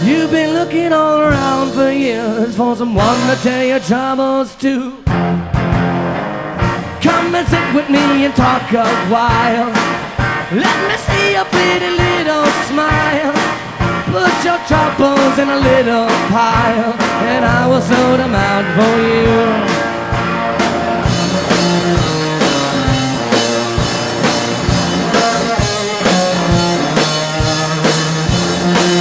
You've been looking all around for years for someone to tell your troubles to. Come and sit with me and talk a while. Let me see your pretty little smile. Put your troubles in a little pile, and I will sort them out for you.